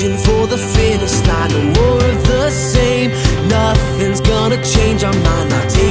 reaching for the finish line. No more of the same. Nothing's gonna change our mind. Not